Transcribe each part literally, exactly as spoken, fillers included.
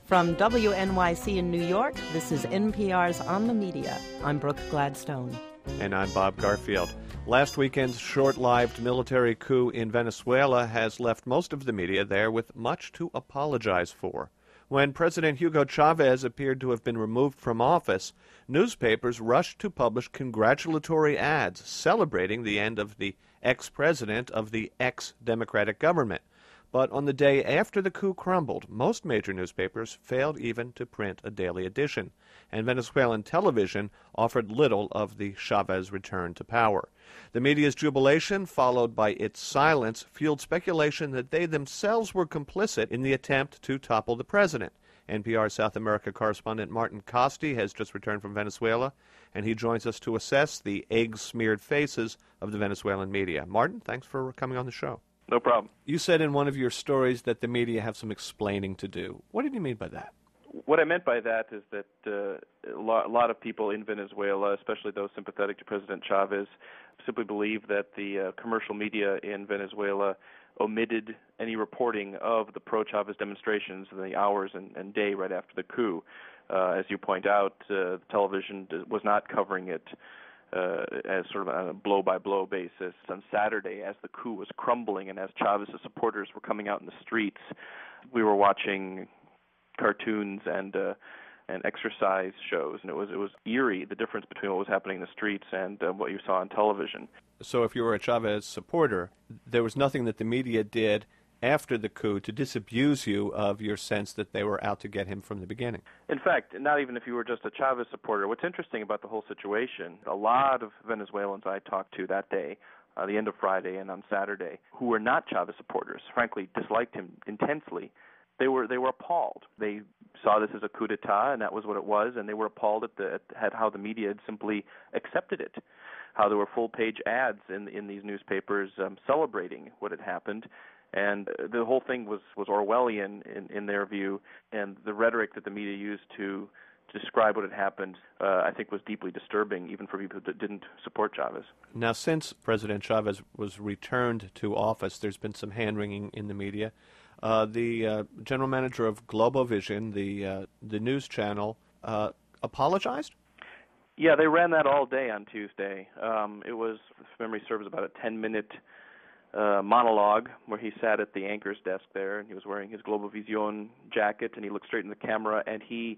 From W N Y C in New York, this is N P R's On the Media. I'm Brooke Gladstone. And I'm Bob Garfield. Last weekend's short-lived military coup in Venezuela has left most of the media there with much to apologize for. When President Hugo Chavez appeared to have been removed from office, newspapers rushed to publish congratulatory ads celebrating the end of the ex-president of the ex-democratic government. But on the day after the coup crumbled, most major newspapers failed even to print a daily edition, and Venezuelan television offered little of the Chavez return to power. The media's jubilation, followed by its silence, fueled speculation that they themselves were complicit in the attempt to topple the president. N P R South America correspondent Martin Costi has just returned from Venezuela, and he joins us to assess the egg-smeared faces of the Venezuelan media. Martin, thanks for coming on the show. No problem. You said in one of your stories that the media have some explaining to do. What did you mean by that? What I meant by that is that uh, a, lot, a lot of people in Venezuela, especially those sympathetic to President Chavez, simply believe that the uh, commercial media in Venezuela omitted any reporting of the pro-Chavez demonstrations in the hours and, and day right after the coup. Uh, as you point out, uh, the television was not covering it Uh, as sort of on a blow-by-blow basis. On Saturday, as the coup was crumbling and as Chavez's supporters were coming out in the streets, we were watching cartoons and uh, and exercise shows, and it was it was eerie, the difference between what was happening in the streets and uh, what you saw on television. So if you were a Chavez supporter, there was nothing that the media did after the coup to disabuse you of your sense that they were out to get him from the beginning? In fact, not even if you were just a Chavez supporter. What's interesting about the whole situation, a lot of Venezuelans I talked to that day, uh, the end of Friday and on Saturday, who were not Chavez supporters, frankly disliked him intensely, they were they were appalled. They saw this as a coup d'etat, and that was what it was, and they were appalled at, the, at how the media had simply accepted it, how there were full-page ads in, in these newspapers um, celebrating what had happened. And the whole thing was, was Orwellian in, in their view, and the rhetoric that the media used to, to describe what had happened, uh, I think was deeply disturbing, even for people that didn't support Chavez. Now, since President Chavez was returned to office, there's been some hand-wringing in the media. Uh, the uh, general manager of Globovision, the, uh, the news channel, uh, apologized? Yeah, they ran that all day on Tuesday. Um, it was, if memory serves, about a ten-minute Uh, monologue where he sat at the anchor's desk there, and he was wearing his Globovision jacket, and he looked straight in the camera, and he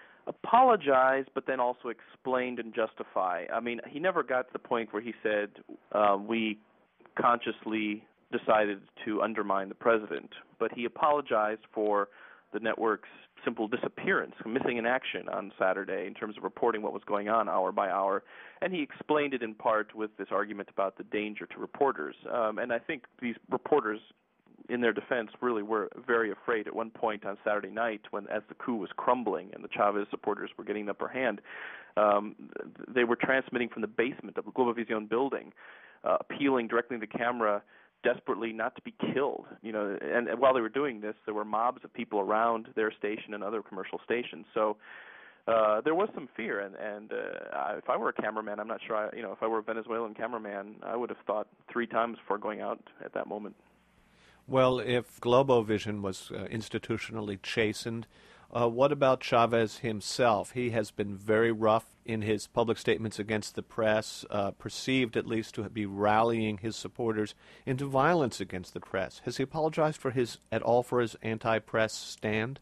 apologized, but then also explained and justified. I mean, he never got to the point where he said, uh, we consciously decided to undermine the president, but he apologized for the network's simple disappearance, missing in action on Saturday in terms of reporting what was going on hour by hour, and he explained it in part with this argument about the danger to reporters. Um, and I think these reporters, in their defense, really were very afraid at one point on Saturday night when, as the coup was crumbling and the Chavez supporters were getting the upper hand, um, they were transmitting from the basement of the Globovision building, uh, appealing directly to the camera desperately not to be killed, you know, and, and while they were doing this, there were mobs of people around their station and other commercial stations. So uh, there was some fear, and, and uh, if I were a cameraman, I'm not sure, I, you know, if I were a Venezuelan cameraman, I would have thought three times before going out at that moment. Well, if Globovision was uh, institutionally chastened, uh, what about Chavez himself? He has been very rough in his public statements against the press, uh, perceived at least to be rallying his supporters into violence against the press. Has he apologized for his at all for his anti-press stand?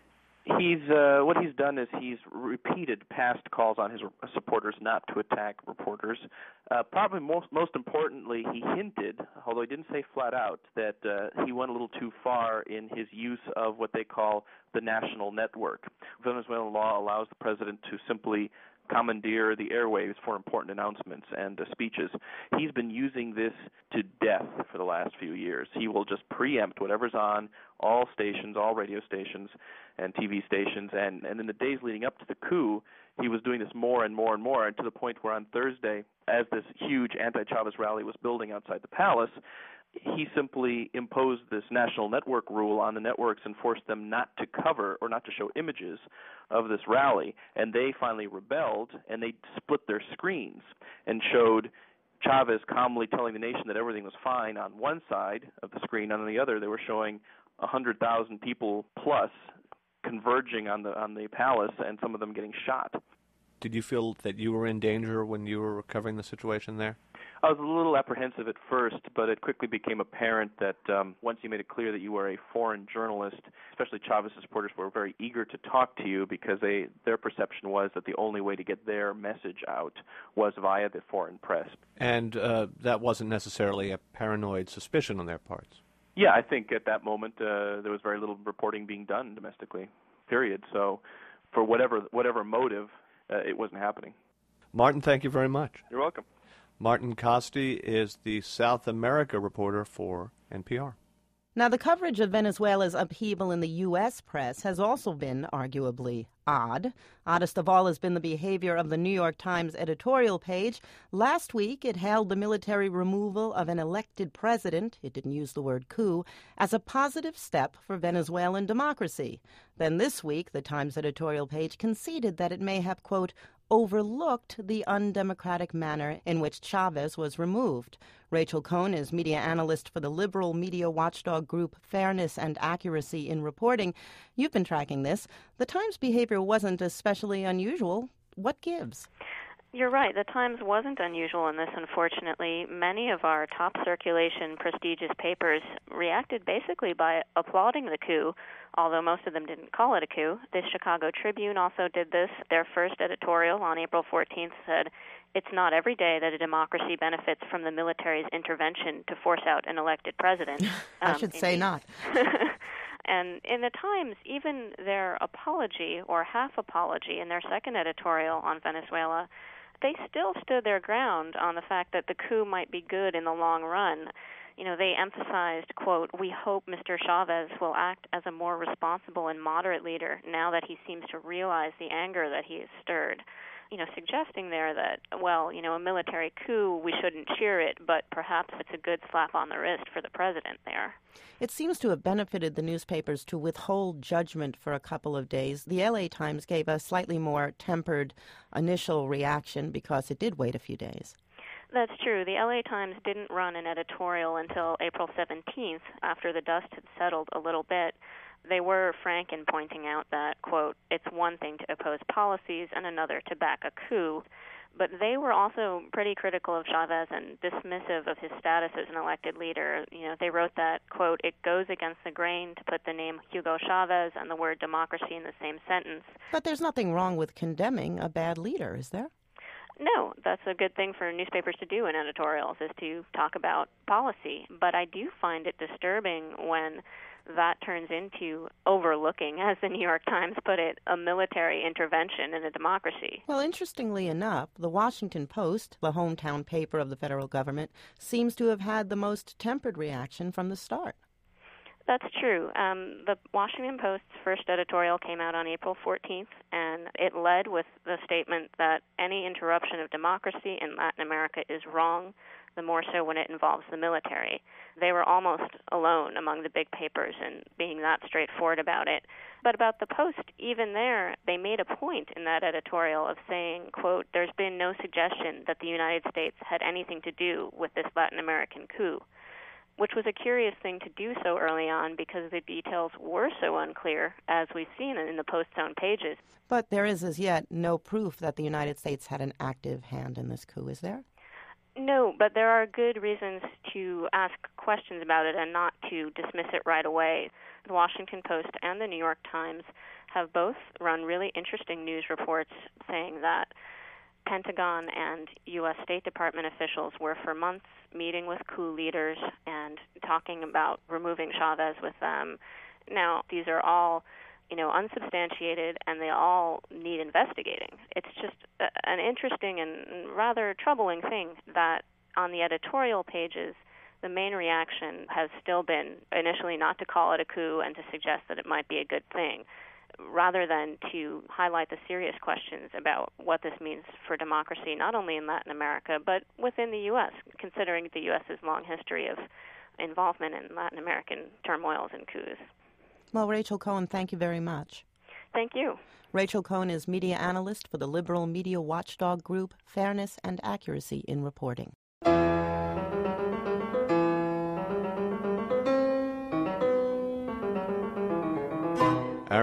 He's uh, what he's done is he's repeated past calls on his supporters not to attack reporters. Uh, probably most most importantly, he hinted, although he didn't say flat out, that uh, he went a little too far in his use of what they call the national network. Venezuelan law allows the president to simply commandeer the airwaves for important announcements and uh, speeches. He's been using this to death for the last few years. He will just preempt whatever's on all stations, all radio stations and T V stations, and, and in the days leading up to the coup, he was doing this more and more and more, and to the point where on Thursday, as this huge anti-Chavez rally was building outside the palace, he simply imposed this national network rule on the networks and forced them not to cover or not to show images of this rally. And they finally rebelled, and they split their screens and showed Chavez calmly telling the nation that everything was fine on one side of the screen, and on the other they were showing one hundred thousand people plus converging on the on the palace, and some of them getting shot. Did you feel that you were in danger when you were covering the situation there? I was a little apprehensive at first, but it quickly became apparent that um, once you made it clear that you were a foreign journalist, especially Chavez supporters were very eager to talk to you because they their perception was that the only way to get their message out was via the foreign press. And uh, that wasn't necessarily a paranoid suspicion on their parts. Yeah, I think at that moment uh, there was very little reporting being done domestically, period. So for whatever whatever motive, uh, it wasn't happening. Martin, thank you very much. You're welcome. Martin Kaste is the South America reporter for N P R. Now, the coverage of Venezuela's upheaval in the U S press has also been arguably odd. Oddest of all has been the behavior of the New York Times editorial page. Last week, it hailed the military removal of an elected president, it didn't use the word coup, as a positive step for Venezuelan democracy. Then this week, the Times editorial page conceded that it may have, quote, overlooked the undemocratic manner in which Chavez was removed. Rachel Cohn is media analyst for the liberal media watchdog group Fairness and Accuracy in Reporting. You've been tracking this. The Times' behavior wasn't especially unusual. What gives? You're right. The Times wasn't unusual in this, unfortunately. Many of our top circulation prestigious papers reacted basically by applauding the coup, although most of them didn't call it a coup. The Chicago Tribune also did this. Their first editorial on April fourteenth said, "It's not every day that a democracy benefits from the military's intervention to force out an elected president." I um, should say indeed. not. And in the Times, even their apology or half apology in their second editorial on Venezuela, they still stood their ground on the fact that the coup might be good in the long run. You know, they emphasized, quote, "We hope Mister Chavez will act as a more responsible and moderate leader now that he seems to realize the anger that he has stirred." You know, suggesting there that, well, you know, a military coup, we shouldn't cheer it, but perhaps it's a good slap on the wrist for the president there. It seems to have benefited the newspapers to withhold judgment for a couple of days. The L A Times gave a slightly more tempered initial reaction because it did wait a few days. That's true. The L A Times didn't run an editorial until April seventeenth, after the dust had settled a little bit. They were frank in pointing out that, quote, "It's one thing to oppose policies and another to back a coup." But they were also pretty critical of Chavez and dismissive of his status as an elected leader. You know, they wrote that, quote, "It goes against the grain to put the name Hugo Chavez and the word democracy in the same sentence." But there's nothing wrong with condemning a bad leader, is there? No, that's a good thing for newspapers to do in editorials, is to talk about policy. But I do find it disturbing when that turns into overlooking, as the New York Times put it, a military intervention in a democracy. Well, interestingly enough, the Washington Post, the hometown paper of the federal government, seems to have had the most tempered reaction from the start. That's true. Um, the Washington Post's first editorial came out on April fourteenth, and it led with the statement that any interruption of democracy in Latin America is wrong, the more so when it involves the military. They were almost alone among the big papers in being that straightforward about it. But about the Post, even there, they made a point in that editorial of saying, quote, "There's been no suggestion that the United States had anything to do with this Latin American coup," which was a curious thing to do so early on because the details were so unclear, as we've seen in the Post's own pages. But there is as yet no proof that the United States had an active hand in this coup, is there? No, but there are good reasons to ask questions about it and not to dismiss it right away. The Washington Post and the New York Times have both run really interesting news reports saying that Pentagon and U S State Department officials were for months meeting with coup leaders and talking about removing Chavez with them. Now, these are all, you know, unsubstantiated, and they all need investigating. It's just a, an interesting and rather troubling thing that on the editorial pages, the main reaction has still been initially not to call it a coup and to suggest that it might be a good thing, rather than to highlight the serious questions about what this means for democracy, not only in Latin America, but within the U S, considering the U S's long history of involvement in Latin American turmoils and coups. Well, Rachel Cohn, thank you very much. Thank you. Rachel Cohn is media analyst for the liberal media watchdog group Fairness and Accuracy in Reporting. Our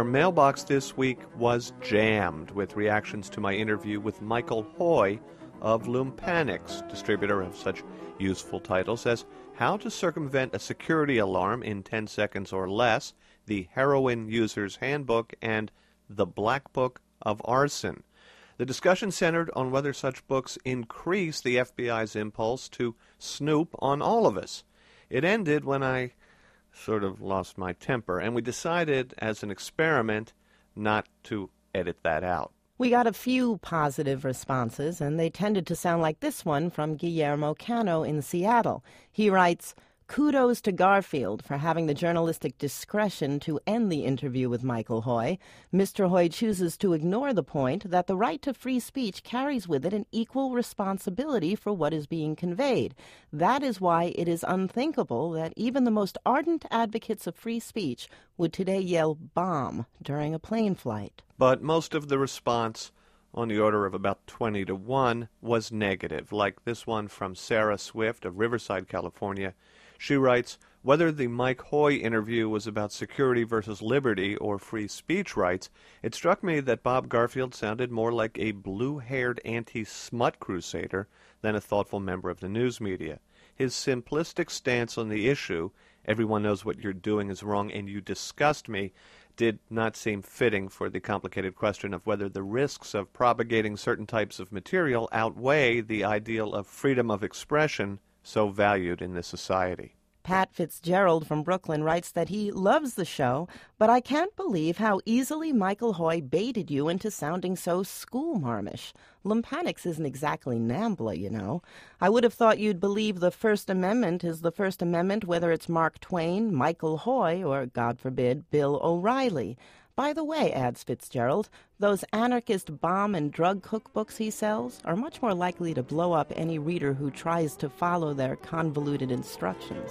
Our mailbox this week was jammed with reactions to my interview with Michael Hoy of Lumpanix, distributor of such useful titles as How to Circumvent a Security Alarm in ten seconds or Less, The Heroin User's Handbook, and The Black Book of Arson. The discussion centered on whether such books increase the F B I's impulse to snoop on all of us. It ended when I sort of lost my temper, and we decided as an experiment not to edit that out. We got a few positive responses, and they tended to sound like this one from Guillermo Cano in Seattle. He writes, "Kudos to Garfield for having the journalistic discretion to end the interview with Michael Hoy. Mister Hoy chooses to ignore the point that the right to free speech carries with it an equal responsibility for what is being conveyed. That is why it is unthinkable that even the most ardent advocates of free speech would today yell bomb during a plane flight." But most of the response, on the order of about twenty to one, was negative, like this one from Sarah Swift of Riverside, California. She writes, "Whether the Mike Hoy interview was about security versus liberty or free speech rights, it struck me that Bob Garfield sounded more like a blue-haired anti-smut crusader than a thoughtful member of the news media. His simplistic stance on the issue, everyone knows what you're doing is wrong and you disgust me, did not seem fitting for the complicated question of whether the risks of propagating certain types of material outweigh the ideal of freedom of expression so valued in this society." Pat Fitzgerald from Brooklyn writes that he loves the show, but I can't believe how easily Michael Hoy baited you into sounding so schoolmarmish. Lumpanix isn't exactly NAMBLA, you know. I would have thought you'd believe the First Amendment is the First Amendment whether it's Mark Twain, Michael Hoy, or, God forbid, Bill O'Reilly. By the way, adds Fitzgerald, those anarchist bomb and drug cookbooks he sells are much more likely to blow up any reader who tries to follow their convoluted instructions.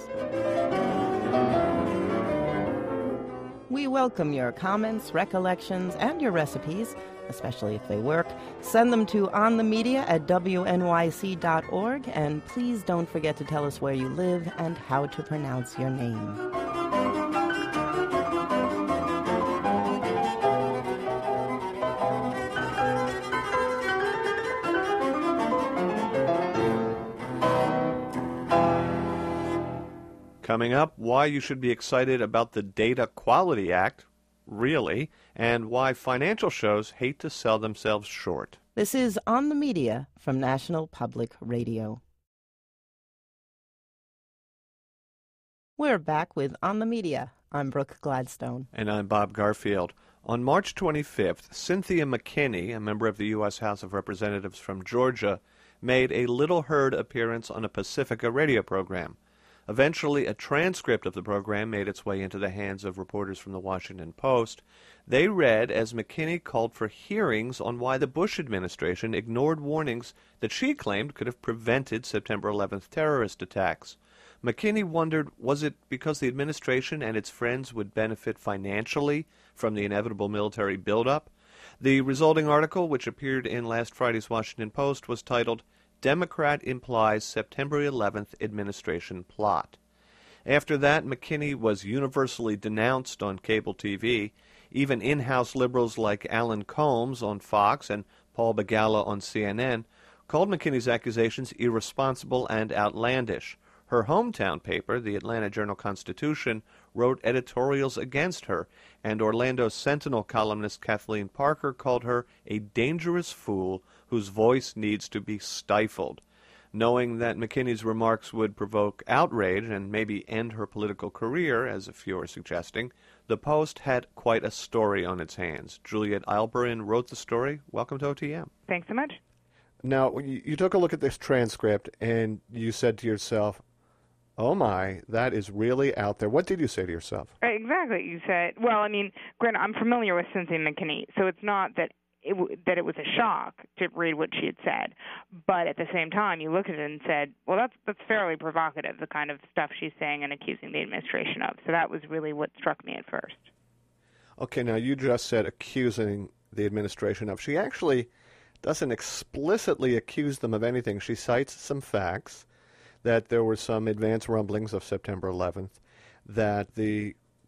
We welcome your comments, recollections, and your recipes, especially if they work. Send them to onthemedia at W N Y C dot org, and please don't forget to tell us where you live and how to pronounce your name. Coming up, why you should be excited about the Data Quality Act, really, and why financial shows hate to sell themselves short. This is On the Media from National Public Radio. We're back with On the Media. I'm Brooke Gladstone. And I'm Bob Garfield. On March twenty-fifth, Cynthia McKinney, a member of the U S House of Representatives from Georgia, made a little-heard appearance on a Pacifica radio program. Eventually, a transcript of the program made its way into the hands of reporters from the Washington Post. They read as McKinney called for hearings on why the Bush administration ignored warnings that she claimed could have prevented September eleventh terrorist attacks. McKinney wondered, was it because the administration and its friends would benefit financially from the inevitable military buildup? The resulting article, which appeared in last Friday's Washington Post, was titled, "Democrat Implies September eleventh Administration Plot." After that, McKinney was universally denounced on cable T V. Even in-house liberals like Alan Colmes on Fox and Paul Begala on C N N called McKinney's accusations irresponsible and outlandish. Her hometown paper, the Atlanta Journal-Constitution, wrote editorials against her, and Orlando Sentinel columnist Kathleen Parker called her a dangerous fool whose voice needs to be stifled. Knowing that McKinney's remarks would provoke outrage and maybe end her political career, as a few are suggesting, the Post had quite a story on its hands. Juliet Eilberin wrote the story. Welcome to O T M. Thanks so much. Now, you took a look at this transcript and you said to yourself, oh my, that is really out there. What did you say to yourself? Exactly. You said, well, I mean, granted, I'm familiar with Cynthia McKinney, so it's not that it w- that it was a shock to read what she had said. But at the same time, you looked at it and said, well, that's that's fairly provocative, the kind of stuff she's saying and accusing the administration of. So that was really what struck me at first. Okay, now you just said accusing the administration of. She actually doesn't explicitly accuse them of anything. She cites some facts, that there were some advance rumblings of September eleventh, that the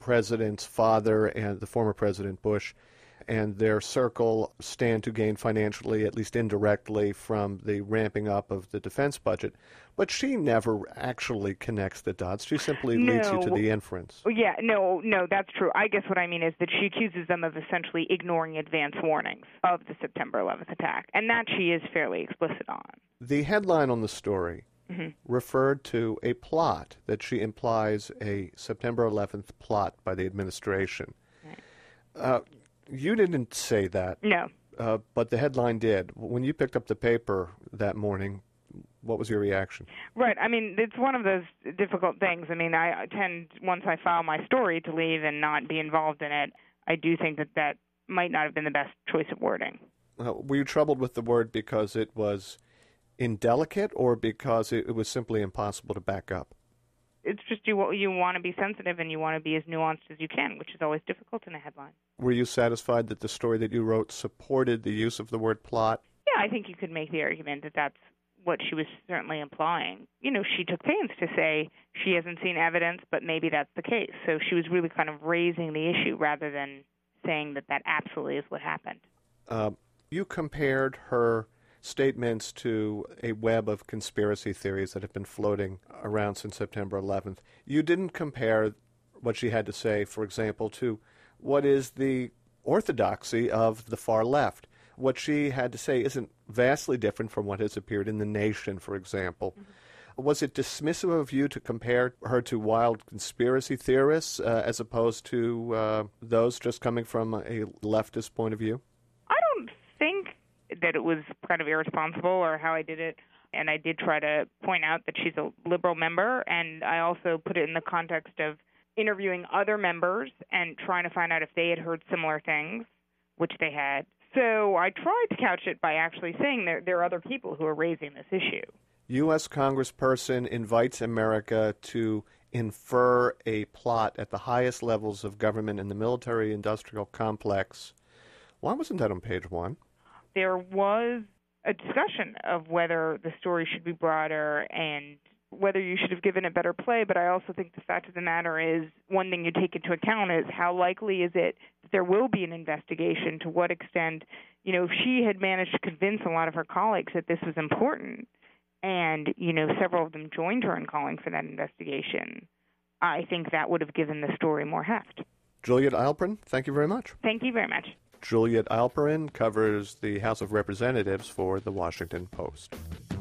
president's father and the former President Bush and their circle stand to gain financially, at least indirectly, from the ramping up of the defense budget. But she never actually connects the dots. She simply no. leads you to the inference. Yeah, no, no, that's true. I guess what I mean is that she accuses them of essentially ignoring advance warnings of the September eleventh attack, and that she is fairly explicit on. The headline on the story mm-hmm. referred to a plot that she implies a September eleventh plot by the administration. Right. Uh, You didn't say that. No. Uh, but the headline did. When you picked up the paper that morning, what was your reaction? Right. I mean, it's one of those difficult things. I mean, I tend, once I file my story, to leave and not be involved in it. I do think that that might not have been the best choice of wording. Uh, were you troubled with the word because it was indelicate or because it, it was simply impossible to back up? It's just you you want to be sensitive and you want to be as nuanced as you can, which is always difficult in a headline. Were you satisfied that the story that you wrote supported the use of the word plot? Yeah, I think you could make the argument that that's what she was certainly implying. You know, she took pains to say she hasn't seen evidence, but maybe that's the case. So she was really kind of raising the issue rather than saying that that absolutely is what happened. Uh, you compared her statements to a web of conspiracy theories that have been floating around since September eleventh. You didn't compare what she had to say, for example, to what is the orthodoxy of the far left. What she had to say isn't vastly different from what has appeared in The Nation, for example. Mm-hmm. Was it dismissive of you to compare her to wild conspiracy theorists uh, as opposed to uh, those just coming from a leftist point of view? I don't think that it was kind of irresponsible or how I did it. And I did try to point out that she's a liberal member, and I also put it in the context of interviewing other members and trying to find out if they had heard similar things, which they had. So I tried to couch it by actually saying there, there are other people who are raising this issue. U S congressperson invites America to infer a plot at the highest levels of government in the military-industrial complex. Why wasn't that on page one? There was a discussion of whether the story should be broader and whether you should have given it better play, but I also think the fact of the matter is one thing you take into account is how likely is it that there will be an investigation, to what extent, you know, if she had managed to convince a lot of her colleagues that this was important and, you know, several of them joined her in calling for that investigation, I think that would have given the story more heft. Juliet Eilperin, thank you very much. Thank you very much. Juliet Eilperin covers the House of Representatives for The Washington Post.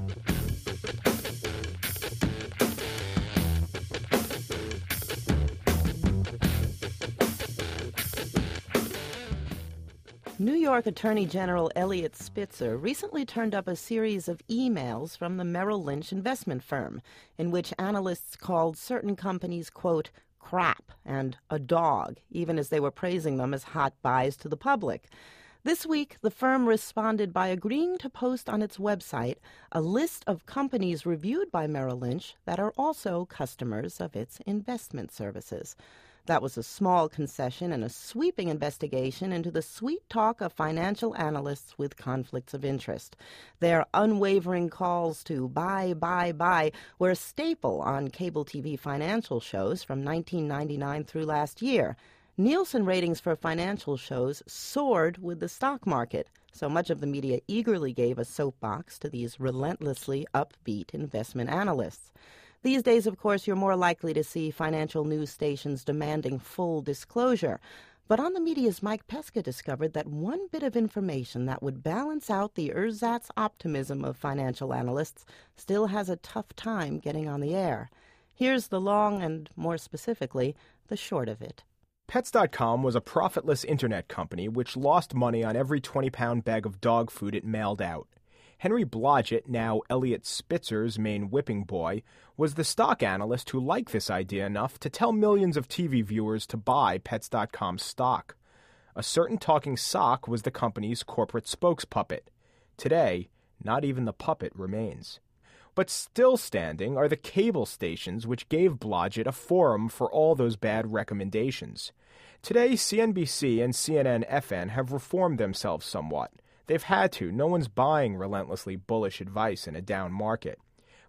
New York Attorney General Eliot Spitzer recently turned up a series of emails from the Merrill Lynch investment firm in which analysts called certain companies, quote, crap and a dog, even as they were praising them as hot buys to the public. This week, the firm responded by agreeing to post on its website a list of companies reviewed by Merrill Lynch that are also customers of its investment services. That was a small concession and a sweeping investigation into the sweet talk of financial analysts with conflicts of interest. Their unwavering calls to buy, buy, buy were a staple on cable T V financial shows from nineteen ninety-nine through last year. Nielsen ratings for financial shows soared with the stock market, so much of the media eagerly gave a soapbox to these relentlessly upbeat investment analysts. These days, of course, you're more likely to see financial news stations demanding full disclosure. But on the media's Mike Pesca discovered that one bit of information that would balance out the ersatz optimism of financial analysts still has a tough time getting on the air. Here's the long and, more specifically, the short of it. Pets dot com was a profitless internet company which lost money on every twenty-pound bag of dog food it mailed out. Henry Blodgett, now Eliot Spitzer's main whipping boy, was the stock analyst who liked this idea enough to tell millions of T V viewers to buy Pets dot com stock. A certain talking sock was the company's corporate spokespuppet. Today, not even the puppet remains. But still standing are the cable stations which gave Blodgett a forum for all those bad recommendations. Today, C N B C and C N N F N have reformed themselves somewhat. They've had to. No one's buying relentlessly bullish advice in a down market.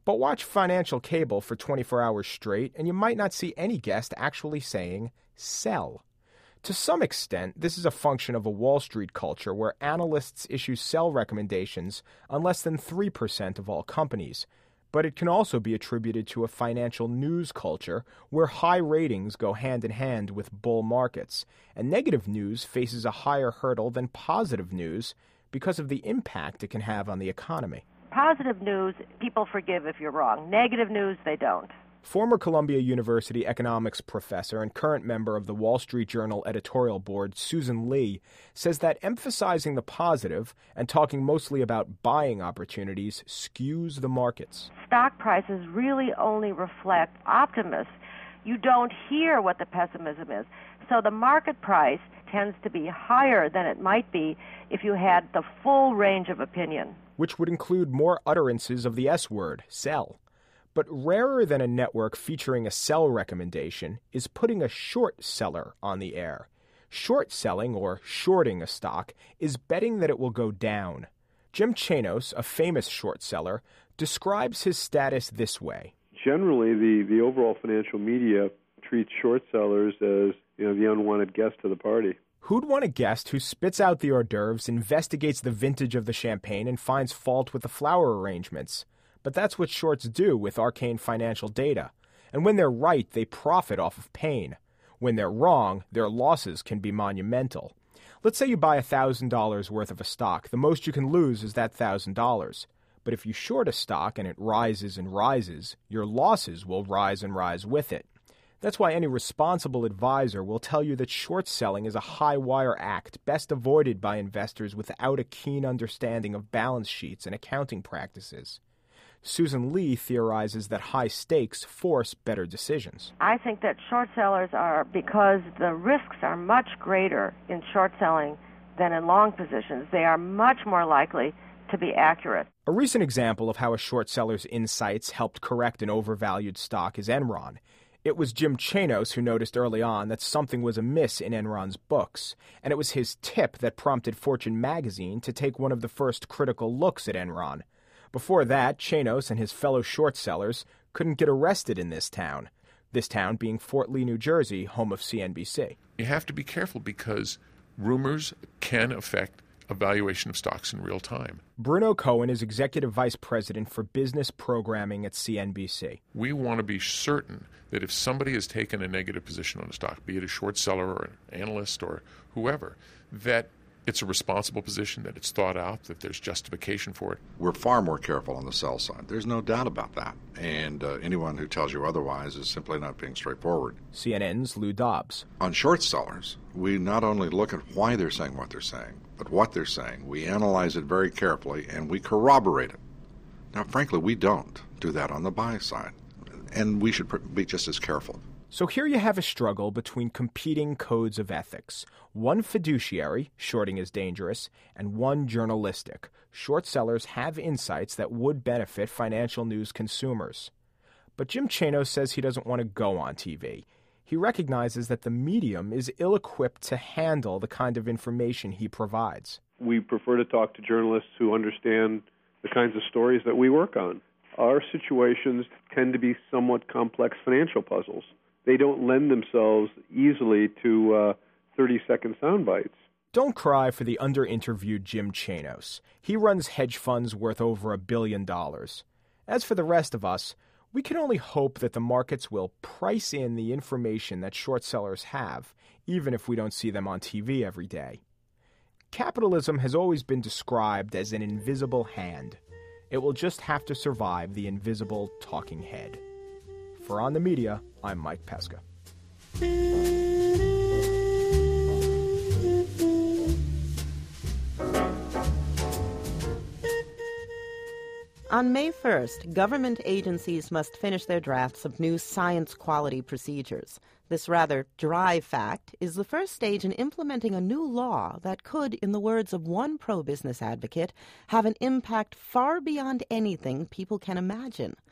But watch financial cable for twenty-four hours straight, and you might not see any guest actually saying, sell. To some extent, this is a function of a Wall Street culture where analysts issue sell recommendations on less than three percent of all companies. But it can also be attributed to a financial news culture where high ratings go hand in hand with bull markets, and negative news faces a higher hurdle than positive news because of the impact it can have on the economy. Positive news, people forgive if you're wrong. Negative news, they don't. Former Columbia University economics professor and current member of the Wall Street Journal editorial board, Susan Lee, says that emphasizing the positive and talking mostly about buying opportunities skews the markets. Stock prices really only reflect optimists. You don't hear what the pessimism is. So the market price tends to be higher than it might be if you had the full range of opinion. Which would include more utterances of the S word, sell. But rarer than a network featuring a sell recommendation is putting a short seller on the air. Short selling, or shorting a stock, is betting that it will go down. Jim Chanos, a famous short seller, describes his status this way. Generally, the, the overall financial media treats short sellers as, you know, the unwanted guest to the party. Who'd want a guest who spits out the hors d'oeuvres, investigates the vintage of the champagne, and finds fault with the flower arrangements? But that's what shorts do with arcane financial data. And when they're right, they profit off of pain. When they're wrong, their losses can be monumental. Let's say you buy one thousand dollars worth of a stock. The most you can lose is that one thousand dollars. But if you short a stock and it rises and rises, your losses will rise and rise with it. That's why any responsible advisor will tell you that short selling is a high-wire act best avoided by investors without a keen understanding of balance sheets and accounting practices. Susan Lee theorizes that high stakes force better decisions. I think that short sellers are, because the risks are much greater in short selling than in long positions, they are much more likely to be accurate. A recent example of how a short seller's insights helped correct an overvalued stock is Enron. It was Jim Chanos who noticed early on that something was amiss in Enron's books, and it was his tip that prompted Fortune magazine to take one of the first critical looks at Enron. Before that, Chanos and his fellow short sellers couldn't get arrested in this town, this town being Fort Lee, New Jersey, home of C N B C. You have to be careful because rumors can affect a valuation of stocks in real time. Bruno Cohen is Executive Vice President for Business Programming at C N B C. We want to be certain that if somebody has taken a negative position on a stock, be it a short seller or an analyst or whoever, that it's a responsible position, that it's thought out, that there's justification for it. We're far more careful on the sell side. There's no doubt about that. And uh, anyone who tells you otherwise is simply not being straightforward. C N N's Lou Dobbs. On short sellers, we not only look at why they're saying what they're saying, but what they're saying. We analyze it very carefully, and we corroborate it. Now, frankly, we don't do that on the buy side. And we should be just as careful. So here you have a struggle between competing codes of ethics. One fiduciary, shorting is dangerous, and one journalistic. Short sellers have insights that would benefit financial news consumers. But Jim Chanos says he doesn't want to go on T V. He recognizes that the medium is ill-equipped to handle the kind of information he provides. We prefer to talk to journalists who understand the kinds of stories that we work on. Our situations tend to be somewhat complex financial puzzles. They don't lend themselves easily to uh, thirty-second sound bites. Don't cry for the under-interviewed Jim Chanos. He runs hedge funds worth over a billion dollars. As for the rest of us, we can only hope that the markets will price in the information that short sellers have, even if we don't see them on T V every day. Capitalism has always been described as an invisible hand. It will just have to survive the invisible talking head. For On the Media, I'm Mike Pesca. On May first, government agencies must finish their drafts of new science quality procedures. This rather dry fact is the first stage in implementing a new law that could, in the words of one pro-business advocate, have an impact far beyond anything people can imagine.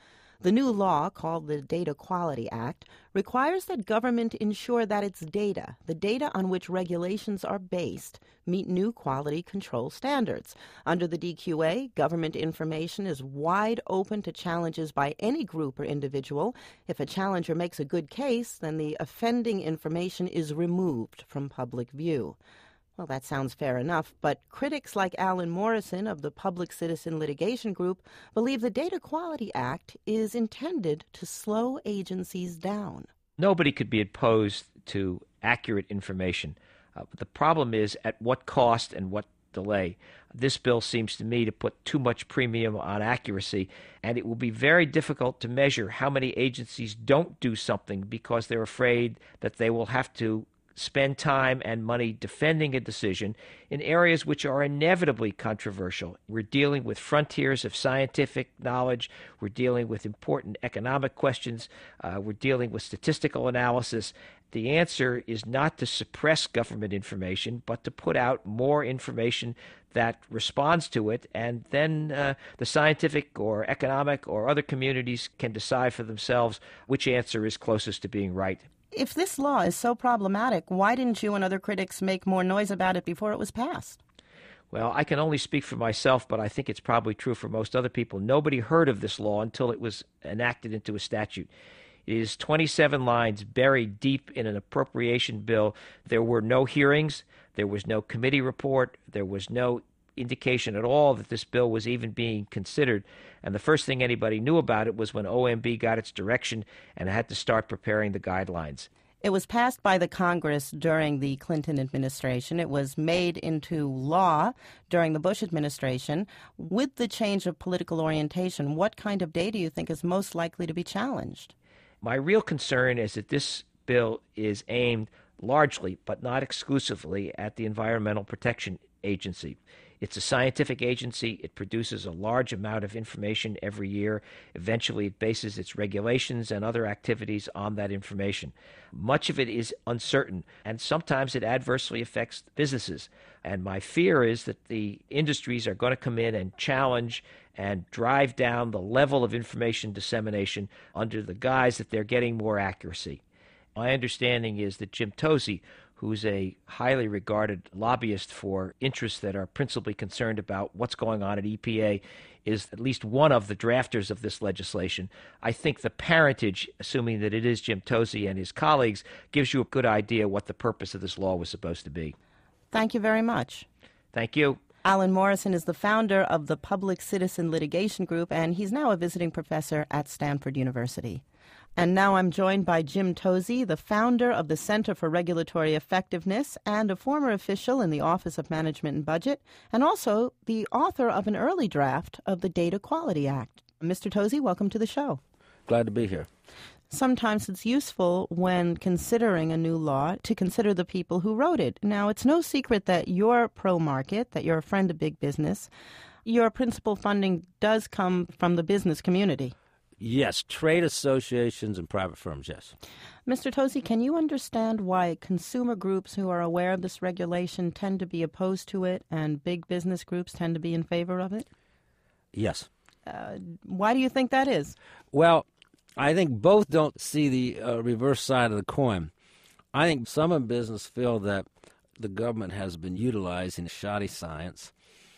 The new law, called the Data Quality Act, requires that government ensure that its data, the data on which regulations are based, meet new quality control standards. Under the D Q A, government information is wide open to challenges by any group or individual. If a challenger makes a good case, then the offending information is removed from public view. Well, that sounds fair enough, but critics like Alan Morrison of the Public Citizen Litigation Group believe the Data Quality Act is intended to slow agencies down. Nobody could be opposed to accurate information. Uh, but the problem is at what cost and what delay. This bill seems to me to put too much premium on accuracy, and it will be very difficult to measure how many agencies don't do something because they're afraid that they will have to spend time and money defending a decision in areas which are inevitably controversial. We're dealing with frontiers of scientific knowledge. We're dealing with important economic questions. Uh, we're dealing with statistical analysis. The answer is not to suppress government information, but to put out more information that responds to it, and then uh, the scientific or economic or other communities can decide for themselves which answer is closest to being right. If this law is so problematic, why didn't you and other critics make more noise about it before it was passed? Well, I can only speak for myself, but I think it's probably true for most other people. Nobody heard of this law until it was enacted into a statute. It is twenty-seven lines buried deep in an appropriation bill. There were no hearings. There was no committee report. There was no indication at all that this bill was even being considered. And the first thing anybody knew about it was when O M B got its direction and had to start preparing the guidelines. It was passed by the Congress during the Clinton administration. It was made into law during the Bush administration. With the change of political orientation, what kind of data do you think is most likely to be challenged? My real concern is that this bill is aimed largely, but not exclusively, at the Environmental Protection Agency. It's a scientific agency. It produces a large amount of information every year. Eventually, it bases its regulations and other activities on that information. Much of it is uncertain, and sometimes it adversely affects businesses. And my fear is that the industries are going to come in and challenge and drive down the level of information dissemination under the guise that they're getting more accuracy. My understanding is that Jim Tosey, who's a highly regarded lobbyist for interests that are principally concerned about what's going on at E P A, is at least one of the drafters of this legislation. I think the parentage, assuming that it is Jim Tosey and his colleagues, gives you a good idea what the purpose of this law was supposed to be. Thank you very much. Thank you. Alan Morrison is the founder of the Public Citizen Litigation Group, and he's now a visiting professor at Stanford University. And now I'm joined by Jim Tosey, the founder of the Center for Regulatory Effectiveness and a former official in the Office of Management and Budget, and also the author of an early draft of the Data Quality Act. Mister Tosey, welcome to the show. Glad to be here. Sometimes it's useful when considering a new law to consider the people who wrote it. Now, it's no secret that you're pro-market, that you're a friend of big business. Your principal funding does come from the business community. Yes, trade associations and private firms, yes. Mister Tosey, can you understand why consumer groups who are aware of this regulation tend to be opposed to it and big business groups tend to be in favor of it? Yes. Uh, why do you think that is? Well, I think both don't see the uh, reverse side of the coin. I think some in business feel that the government has been utilizing shoddy science.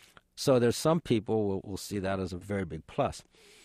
So there's some people who will, will see that as a very big plus.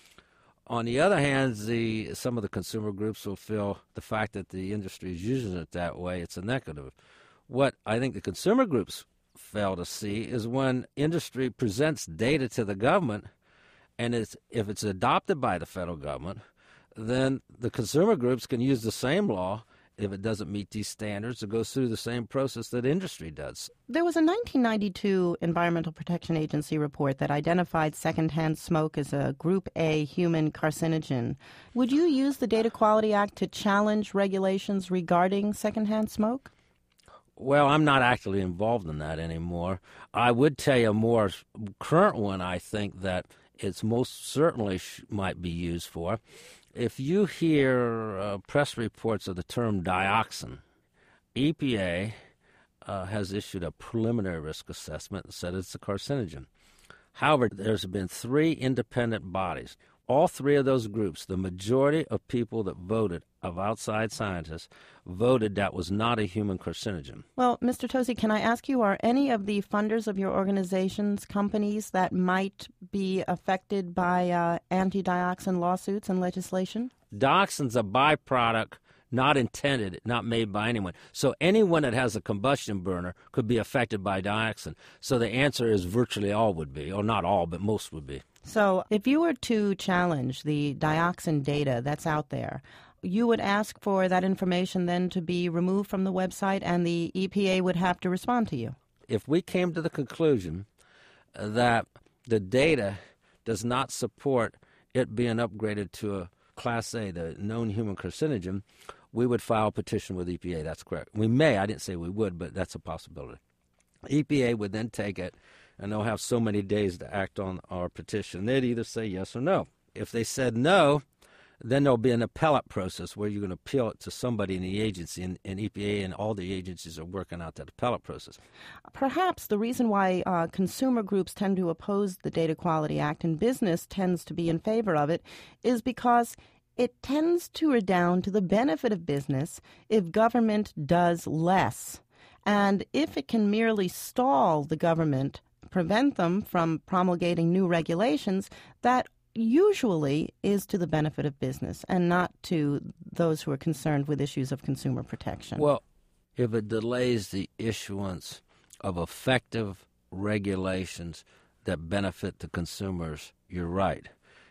On the other hand, the some of the consumer groups will feel the fact that the industry is using it that way, it's a negative. What I think the consumer groups fail to see is when industry presents data to the government, and it's, if it's adopted by the federal government, then the consumer groups can use the same law if it doesn't meet these standards. It goes through the same process that industry does. There was a nineteen ninety-two Environmental Protection Agency report that identified secondhand smoke as a Group A human carcinogen. Would you use the Data Quality Act to challenge regulations regarding secondhand smoke? Well, I'm not actually involved in that anymore. I would tell you a more current one I think that it's most certainly sh- might be used for. If you hear uh, press reports of the term dioxin, E P A uh, has issued a preliminary risk assessment and said it's a carcinogen. However, there's been three independent bodies. all three of those groups, the majority of people that voted, of outside scientists, voted that was not a human carcinogen. Well, Mister Tosi, can I ask you, are any of the funders of your organizations companies that might be affected by uh, anti-dioxin lawsuits and legislation? Dioxin's a byproduct not intended, not made by anyone. So anyone that has a combustion burner could be affected by dioxin. So the answer is virtually all would be, or not all, but most would be. So if you were to challenge the dioxin data that's out there, you would ask for that information then to be removed from the website, and the E P A would have to respond to you. If we came to the conclusion that the data does not support it being upgraded to a Class A, the known human carcinogen, we would file a petition with E P A. That's correct. We may. I didn't say we would, but that's a possibility. E P A would then take it, and they'll have so many days to act on our petition. They'd either say yes or no. If they said no, then there'll be an appellate process where you're going to appeal it to somebody in the agency, and, and E P A and all the agencies are working out that appellate process. Perhaps the reason why uh, consumer groups tend to oppose the Data Quality Act and business tends to be in favor of it is because it tends to redound to the benefit of business if government does less. And if it can merely stall the government, prevent them from promulgating new regulations, that usually is to the benefit of business and not to those who are concerned with issues of consumer protection. Well, if it delays the issuance of effective regulations that benefit the consumers, you're right.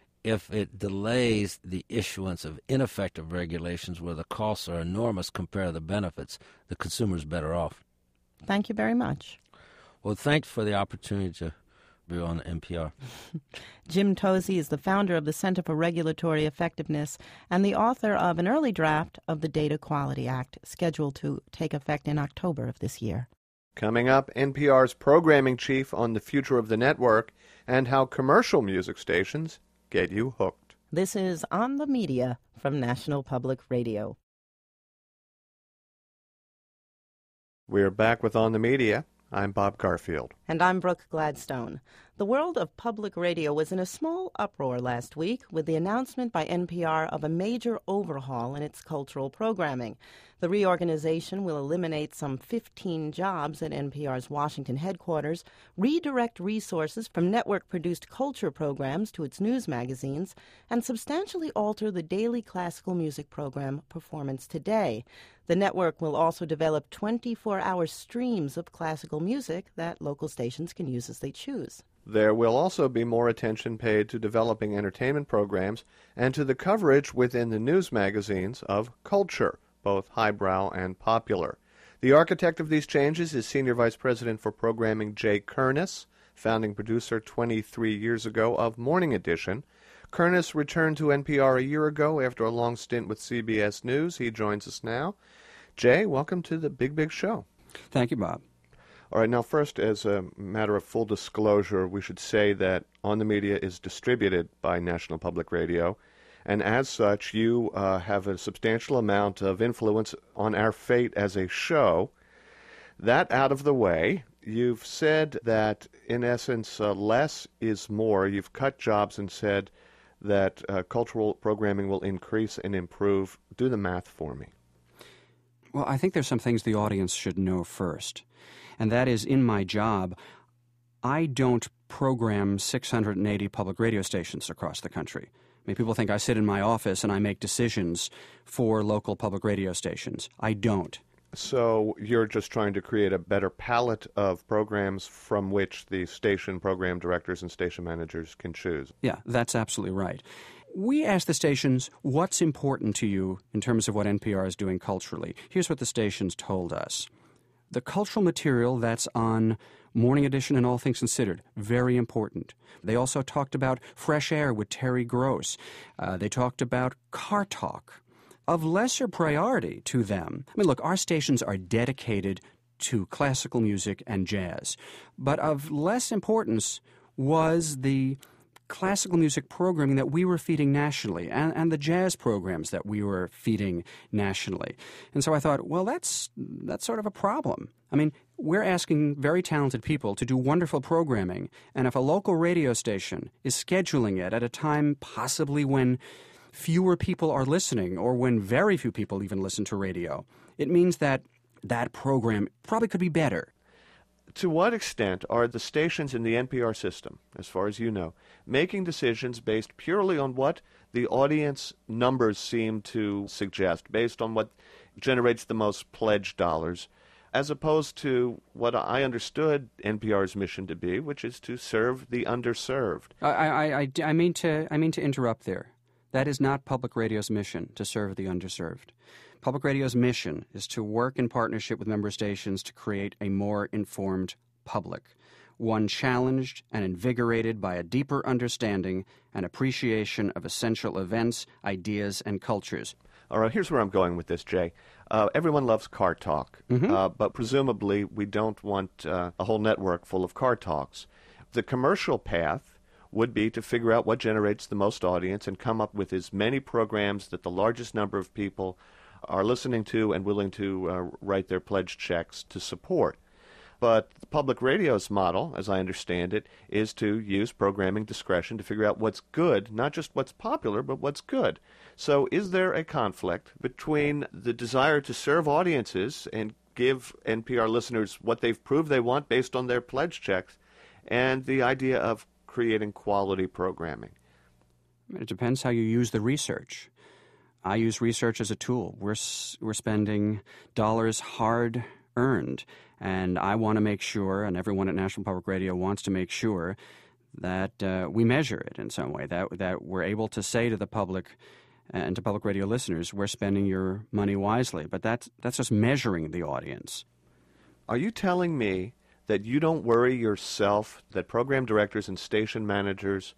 If it delays the issuance of ineffective regulations where the costs are enormous compared to the benefits, the consumer's better off. Thank you very much. Well, thanks for the opportunity to be on N P R. Jim Tosi is the founder of the Center for Regulatory Effectiveness and the author of an early draft of the Data Quality Act, scheduled to take effect in October of this year. Coming up, N P R's programming chief on the future of the network and how commercial music stations get you hooked. This is On the Media from National Public Radio. We're back with On the Media. I'm Bob Garfield. And I'm Brooke Gladstone. The world of public radio was in a small uproar last week with the announcement by N P R of a major overhaul in its cultural programming. The reorganization will eliminate some fifteen jobs at N P R's Washington headquarters, redirect resources from network-produced culture programs to its news magazines, and substantially alter the daily classical music program Performance Today. The network will also develop twenty-four hour streams of classical music that local stations can use as they choose. There will also be more attention paid to developing entertainment programs and to the coverage within the news magazines of culture, both highbrow and popular. The architect of these changes is Senior Vice President for Programming Jay Kernis, founding producer twenty-three years ago of Morning Edition. Kernis returned to N P R a year ago after a long stint with C B S News. He joins us now. Jay, welcome to the Big Big Show. Thank you, Bob. All right, now first, as a matter of full disclosure, we should say that On the Media is distributed by National Public Radio, and as such, you uh, have a substantial amount of influence on our fate as a show. That out of the way, you've said that, in essence, uh, less is more. You've cut jobs and said that uh, cultural programming will increase and improve. Do the math for me. Well, I think there's some things the audience should know first, and that is, in my job, I don't program six hundred eighty public radio stations across the country. I mean, people think I sit in my office and I make decisions for local public radio stations. I don't. So you're just trying to create a better palette of programs from which the station program directors and station managers can choose. Yeah, that's absolutely right. We asked the stations, what's important to you in terms of what N P R is doing culturally? Here's what the stations told us. The cultural material that's on Morning Edition and All Things Considered, very important. They also talked about Fresh Air with Terry Gross. Uh, they talked about Car Talk. Of lesser priority to them, I mean, look, our stations are dedicated to classical music and jazz. But of less importance was the classical music programming that we were feeding nationally and, and the jazz programs that we were feeding nationally. And so I thought, well, that's that's sort of a problem. I mean, we're asking very talented people to do wonderful programming, and if a local radio station is scheduling it at a time possibly when fewer people are listening or when very few people even listen to radio, it means that that program probably could be better. To what extent are the stations in the N P R system, as far as you know, making decisions based purely on what the audience numbers seem to suggest, based on what generates the most pledge dollars, as opposed to what I understood N P R's mission to be, which is to serve the underserved? I, I, I, I mean to, I mean to interrupt there. That is not public radio's mission, to serve the underserved. Public radio's mission is to work in partnership with member stations to create a more informed public, one challenged and invigorated by a deeper understanding and appreciation of essential events, ideas, and cultures. All right, here's where I'm going with this, Jay. Uh, everyone loves car talk, mm-hmm. uh, but presumably we don't want uh, a whole network full of car talks. The commercial path would be to figure out what generates the most audience and come up with as many programs that the largest number of people are listening to and willing to uh, write their pledge checks to support. But the public radio's model, as I understand it, is to use programming discretion to figure out what's good, not just what's popular, but what's good. So is there a conflict between the desire to serve audiences and give N P R listeners what they've proved they want based on their pledge checks and the idea of creating quality programming? It depends how you use the research. I use research as a tool. We're we're spending dollars hard earned, and I want to make sure, and everyone at National Public Radio wants to make sure, that uh, we measure it in some way, that that we're able to say to the public and to public radio listeners, we're spending your money wisely. But that's that's just measuring the audience. Are you telling me that you don't worry yourself that program directors and station managers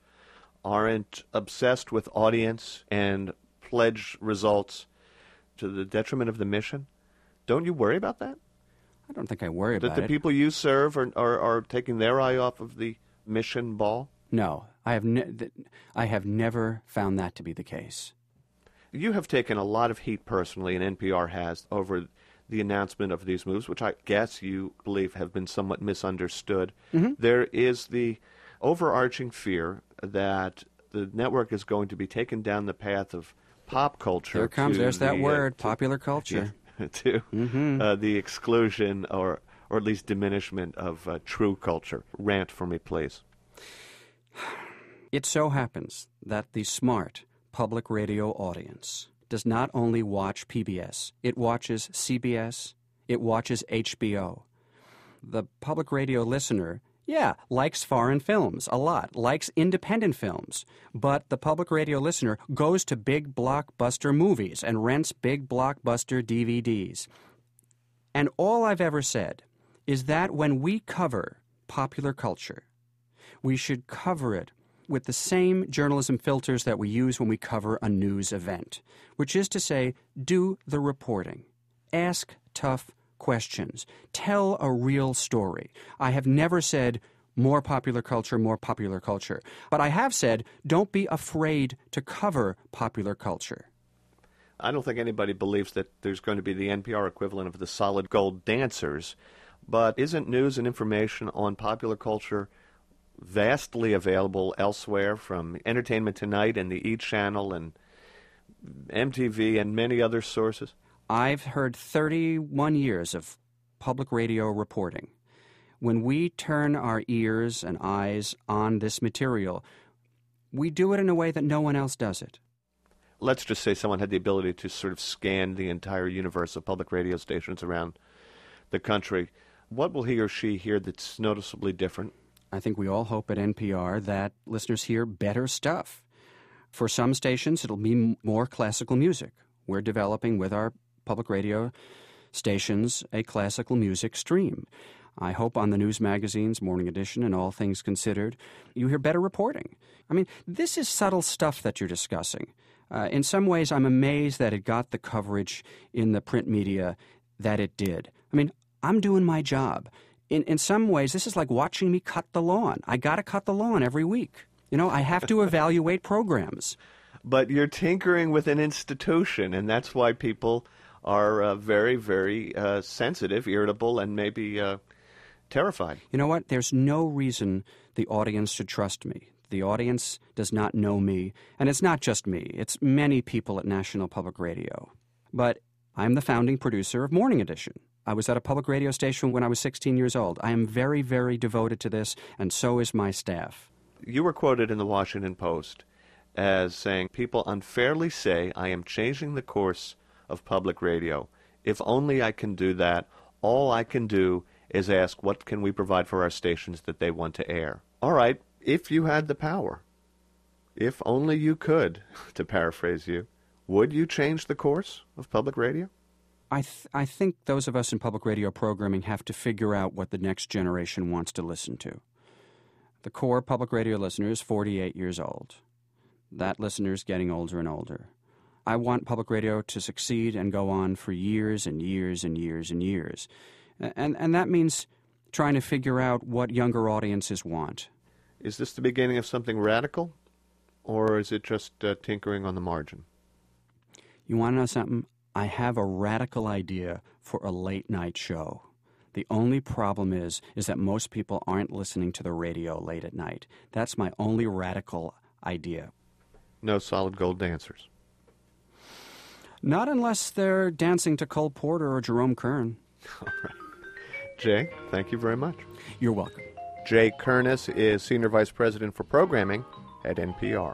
aren't obsessed with audience and pledge results to the detriment of the mission? Don't you worry about that? I don't think I worry that about the it. That the people you serve are, are, are taking their eye off of the mission ball? No, I have, ne- th- I have never found that to be the case. You have taken a lot of heat personally, and N P R has, over the announcement of these moves, which I guess you believe have been somewhat misunderstood. Mm-hmm. There is the overarching fear that the network is going to be taken down the path of pop culture. There comes, there's the, that word, uh, to, popular culture. Yeah, to mm-hmm. uh, the exclusion or, or at least diminishment of uh, true culture. Rant for me, please. It so happens that the smart public radio audience does not only watch P B S, it watches C B S, it watches H B O. The public radio listener, yeah, likes foreign films a lot, likes independent films, but the public radio listener goes to big blockbuster movies and rents big blockbuster D V Ds. And all I've ever said is that when we cover popular culture, we should cover it with the same journalism filters that we use when we cover a news event, which is to say, do the reporting, ask tough questions, tell a real story. I have never said more popular culture, more popular culture, but I have said don't be afraid to cover popular culture. I don't think anybody believes that there's going to be the N P R equivalent of the Solid Gold Dancers, but isn't news and information on popular culture vastly available elsewhere, from Entertainment Tonight and the E! Channel and M T V and many other sources? I've heard thirty-one years of public radio reporting. When we turn our ears and eyes on this material, we do it in a way that no one else does it. Let's just say someone had the ability to sort of scan the entire universe of public radio stations around the country. What will he or she hear that's noticeably different? I think we all hope at N P R that listeners hear better stuff. For some stations, it'll be more classical music. We're developing with our public radio stations a classical music stream. I hope on the news magazines, Morning Edition and All Things Considered, you hear better reporting. I mean, this is subtle stuff that you're discussing. Uh, in some ways, I'm amazed that it got the coverage in the print media that it did. I mean, I'm doing my job. In in some ways, this is like watching me cut the lawn. I got to cut the lawn every week. You know, I have to evaluate programs. But you're tinkering with an institution, and that's why people are uh, very, very uh, sensitive, irritable, and maybe uh, terrified. You know what? There's no reason the audience should trust me. The audience does not know me, and it's not just me. It's many people at National Public Radio. But I'm the founding producer of Morning Edition. I was at a public radio station when I was sixteen years old. I am very, very devoted to this, and so is my staff. You were quoted in the Washington Post as saying, people unfairly say I am changing the course of public radio. If only I can do that, all I can do is ask what can we provide for our stations that they want to air. All right, if you had the power, if only you could, to paraphrase you, would you change the course of public radio? I, th- I think those of us in public radio programming have to figure out what the next generation wants to listen to. The core public radio listener is forty-eight years old. That listener is getting older and older. I want public radio to succeed and go on for years and years and years and years. And, and that means trying to figure out what younger audiences want. Is this the beginning of something radical, or is it just uh, tinkering on the margin? You want to know something? I have a radical idea for a late-night show. The only problem is, is that most people aren't listening to the radio late at night. That's my only radical idea. No solid gold dancers. Not unless they're dancing to Cole Porter or Jerome Kern. All right. Jay, thank you very much. You're welcome. Jay Kernes is Senior Vice President for Programming at N P R.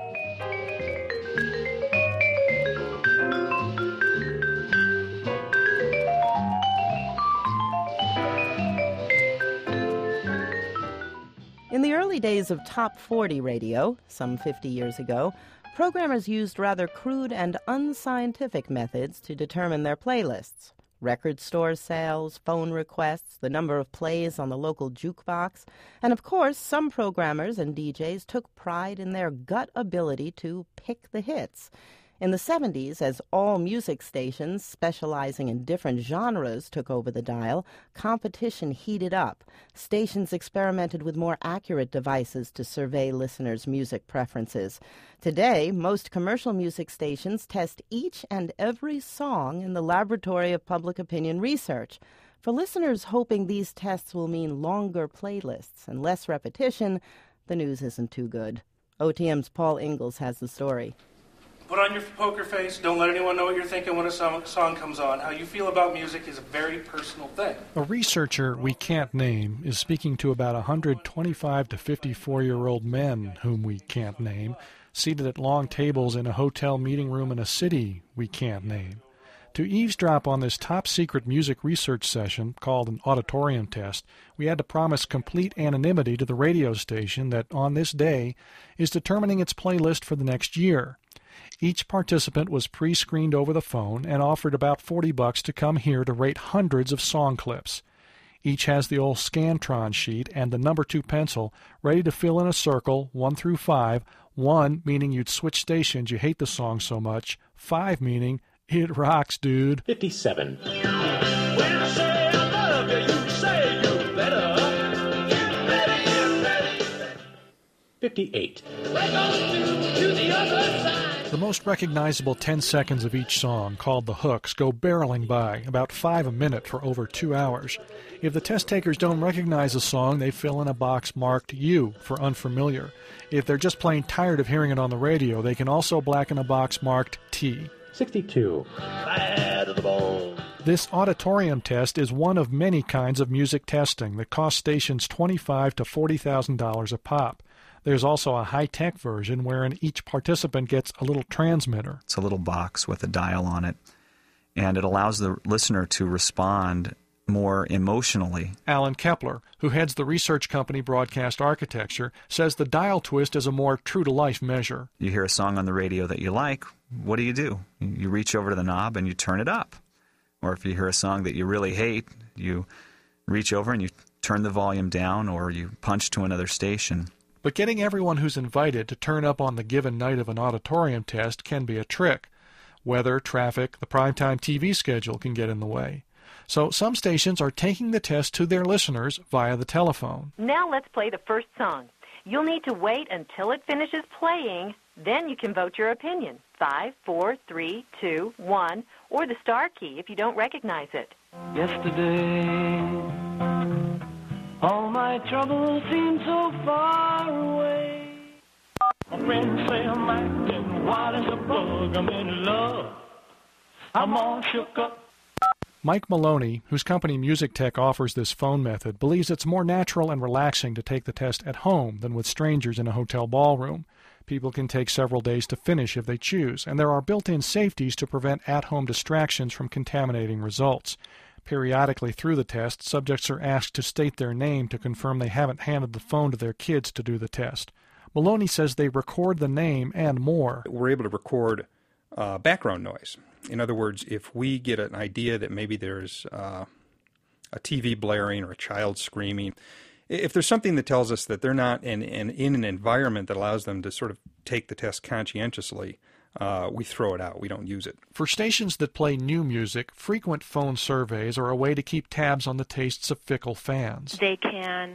In the early days of Top forty radio, some fifty years ago, programmers used rather crude and unscientific methods to determine their playlists. Record store sales, phone requests, the number of plays on the local jukebox, and of course, some programmers and D Js took pride in their gut ability to pick the hits. In the seventies, as all music stations specializing in different genres took over the dial, competition heated up. Stations experimented with more accurate devices to survey listeners' music preferences. Today, most commercial music stations test each and every song in the laboratory of public opinion research. For listeners hoping these tests will mean longer playlists and less repetition, the news isn't too good. O T M's Paul Ingalls has the story. Put on your poker face. Don't let anyone know what you're thinking when a song, song comes on. How you feel about music is a very personal thing. A researcher we can't name is speaking to about one hundred twenty-five to fifty-four-year-old men whom we can't name, seated at long tables in a hotel meeting room in a city we can't name. To eavesdrop on this top-secret music research session, called an auditorium test, we had to promise complete anonymity to the radio station that, on this day, is determining its playlist for the next year. Each participant was pre-screened over the phone and offered about forty bucks to come here to rate hundreds of song clips. Each has the old Scantron sheet and the number two pencil ready to fill in a circle, one through five, one meaning you'd switch stations, you hate the song so much, five meaning it rocks, dude. fifty-seven. When I say I love you, you say you better. You better, you better, you better. fifty-eight. We're going to, to the other side. The most recognizable ten seconds of each song, called the hooks, go barreling by, about five a minute for over two hours. If the test takers don't recognize a song, they fill in a box marked U for unfamiliar. If they're just plain tired of hearing it on the radio, they can also blacken a box marked T. sixty-two. Bad to the bone. This auditorium test is one of many kinds of music testing that cost stations twenty-five thousand to forty thousand dollars a pop. There's also a high-tech version wherein each participant gets a little transmitter. It's a little box with a dial on it, and it allows the listener to respond more emotionally. Alan Kepler, who heads the research company Broadcast Architecture, says the dial twist is a more true-to-life measure. You hear a song on the radio that you like, what do you do? You reach over to the knob and you turn it up. Or if you hear a song that you really hate, you reach over and you turn the volume down, or you punch to another station. But getting everyone who's invited to turn up on the given night of an auditorium test can be a trick. Weather, traffic, the primetime T V schedule can get in the way. So some stations are taking the test to their listeners via the telephone. Now let's play the first song. You'll need to wait until it finishes playing, then you can vote your opinion. Five, four, three, two, one, or the star key if you don't recognize it. Yesterday, all my troubles seem so far away. My friends say I'm acting wild as a bug. I'm in love. I'm all shook up. Mike Maloney, whose company Music Tech offers this phone method, believes it's more natural and relaxing to take the test at home than with strangers in a hotel ballroom. People can take several days to finish if they choose, and there are built-in safeties to prevent at-home distractions from contaminating results. Periodically through the test, subjects are asked to state their name to confirm they haven't handed the phone to their kids to do the test. Maloney says they record the name and more. We're able to record uh, background noise. In other words, if we get an idea that maybe there's uh, a T V blaring or a child screaming, if there's something that tells us that they're not in, in, in an environment that allows them to sort of take the test conscientiously, uh, we throw it out. We don't use it. For stations that play new music, frequent phone surveys are a way to keep tabs on the tastes of fickle fans. They can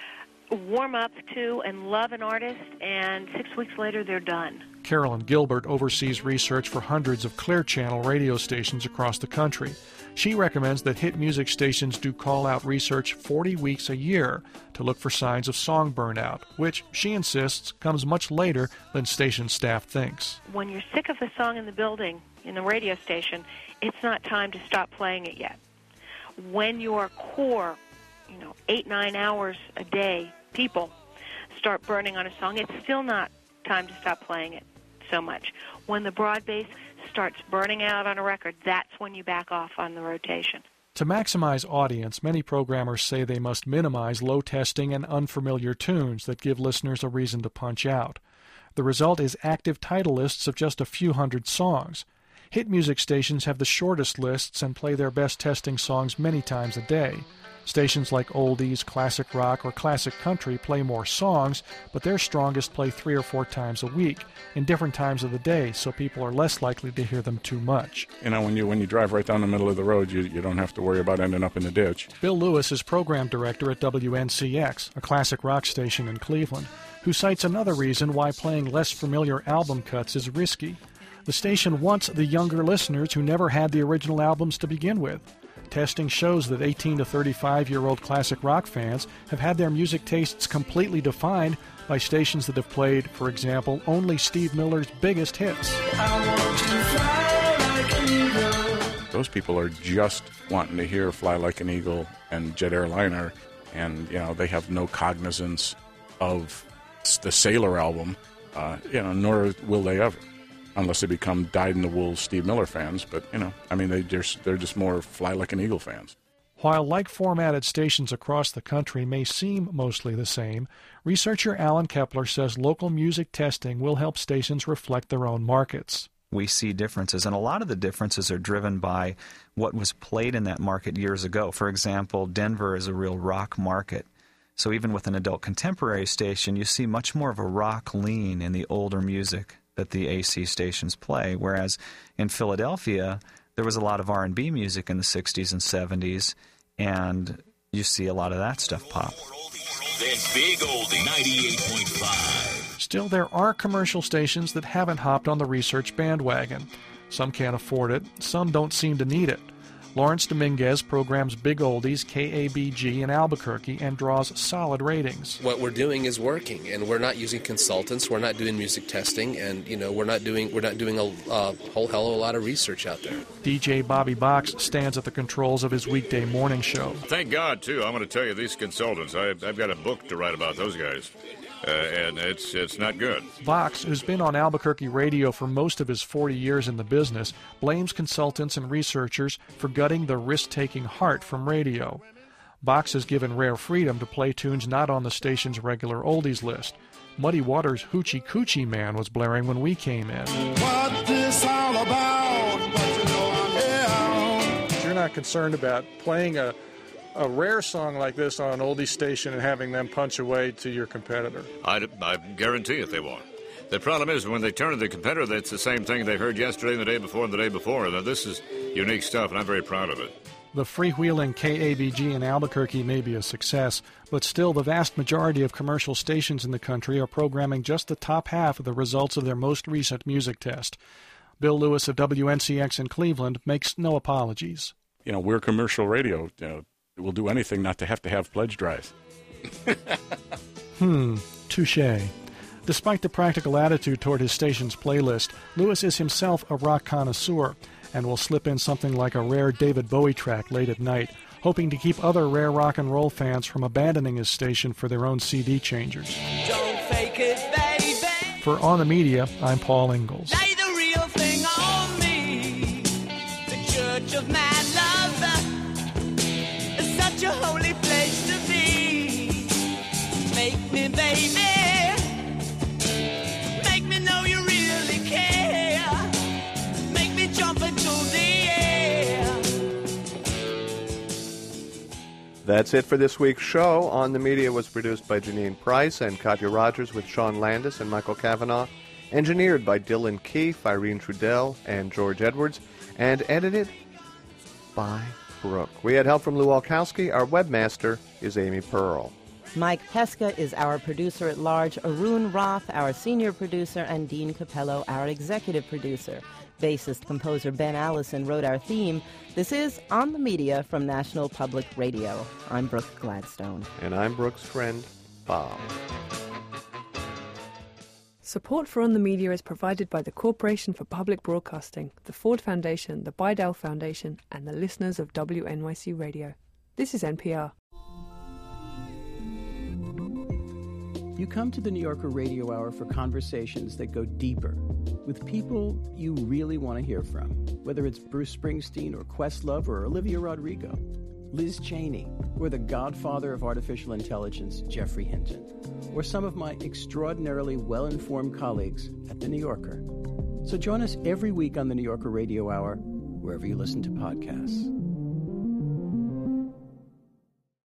warm up to and love an artist, and six weeks later they're done. Carolyn Gilbert oversees research for hundreds of Clear Channel radio stations across the country. She recommends that hit music stations do call-out research forty weeks a year to look for signs of song burnout, which, she insists, comes much later than station staff thinks. When you're sick of the song in the building, in the radio station, it's not time to stop playing it yet. When your core, you know, eight, nine hours a day people start burning on a song, it's still not time to stop playing it so much. When the broad bass starts burning out on a record, that's when you back off on the rotation. To maximize audience, many programmers say they must minimize low testing and unfamiliar tunes that give listeners a reason to punch out. The result is active title lists of just a few hundred songs. Hit music stations have the shortest lists and play their best testing songs many times a day. Stations like Oldies, Classic Rock, or Classic Country play more songs, but their strongest play three or four times a week, in different times of the day, so people are less likely to hear them too much. You know, when you when you drive right down the middle of the road, you, you don't have to worry about ending up in the ditch. Bill Lewis is program director at W N C X, a classic rock station in Cleveland, who cites another reason why playing less familiar album cuts is risky. The station wants the younger listeners who never had the original albums to begin with. Testing shows that eighteen to thirty-five-year-old classic rock fans have had their music tastes completely defined by stations that have played, for example, only Steve Miller's biggest hits. I want to fly like an eagle. Those people are just wanting to hear Fly Like an Eagle and Jet Airliner, and, you know, they have no cognizance of the Sailor album, uh, you know, nor will they ever. Unless they become dyed-in-the-wool Steve Miller fans. But, you know, I mean, they just, they're just more Fly Like an Eagle fans. While like-formatted stations across the country may seem mostly the same, researcher Alan Kepler says local music testing will help stations reflect their own markets. We see differences, and a lot of the differences are driven by what was played in that market years ago. For example, Denver is a real rock market. So even with an adult contemporary station, you see much more of a rock lean in the older music that the A C stations play, whereas in Philadelphia, there was a lot of R and B music in the sixties and seventies, and you see a lot of that stuff pop. Then Big Oldie ninety-eight point five. Still, there are commercial stations that haven't hopped on the research bandwagon. Some can't afford it, some don't seem to need it. Lawrence Dominguez programs Big Oldies, K A B G in Albuquerque, and draws solid ratings. What we're doing is working, and we're not using consultants. We're not doing music testing, and you know we're not doing we're not doing a uh, whole hell of a lot of research out there. D J Bobby Box stands at the controls of his weekday morning show. Thank God, too. I'm going to tell you, these consultants, I've, I've got a book to write about those guys. Uh, and it's it's not good. Vox, who's been on Albuquerque radio for most of his forty years in the business, blames consultants and researchers for gutting the risk-taking heart from radio. Vox has given Rare freedom to play tunes not on the station's regular oldies list. Muddy Waters' Hoochie Coochie Man was blaring when we came in. What this all about? But you know I'm here. You're not concerned about playing a a rare song like this on an oldie station and having them punch away to your competitor? I, I guarantee it they won't. The problem is when they turn to the competitor, it's the same thing they heard yesterday and the day before and the day before. Now, this is unique stuff, and I'm very proud of it. The freewheeling K A B G in Albuquerque may be a success, but still the vast majority of commercial stations in the country are programming just the top half of the results of their most recent music test. Bill Lewis of W N C X in Cleveland makes no apologies. You know, we're commercial radio. You know, we'll do anything not to have to have pledge drives. Hmm, touche. Despite the practical attitude toward his station's playlist, Lewis is himself a rock connoisseur and will slip in something like a rare David Bowie track late at night, hoping to keep other rare rock and roll fans from abandoning his station for their own C D changers. Don't fake it, baby. For On the Media, I'm Paul Ingalls. Lay the real thing on me. The church of mad love is such a holy place to be. Make me, baby. Make me know you really care. Make me jump into the air. That's it for this week's show. On the Media was produced by Janine Price and Katya Rogers with Sean Landis and Michael Cavanaugh. Engineered by Dylan Keefe, Irene Trudell, and George Edwards. And edited by Brooke. We had help from Lou Olkowski. Our webmaster is Amy Pearl. Mike Pesca is our producer at large, Arun Roth, our senior producer, and Dean Capello, our executive producer. Bassist composer Ben Allison wrote our theme. This is On the Media from National Public Radio. I'm Brooke Gladstone. And I'm Brooke's friend, Bob. Support for On the Media is provided by the Corporation for Public Broadcasting, the Ford Foundation, the Bidell Foundation, and the listeners of W N Y C Radio. This is N P R. You come to the New Yorker Radio Hour for conversations that go deeper, with people you really want to hear from, whether it's Bruce Springsteen or Questlove or Olivia Rodrigo, Liz Cheney, or the godfather of artificial intelligence, Geoffrey Hinton, or some of my extraordinarily well-informed colleagues at The New Yorker. So join us every week on the New Yorker Radio Hour, wherever you listen to podcasts.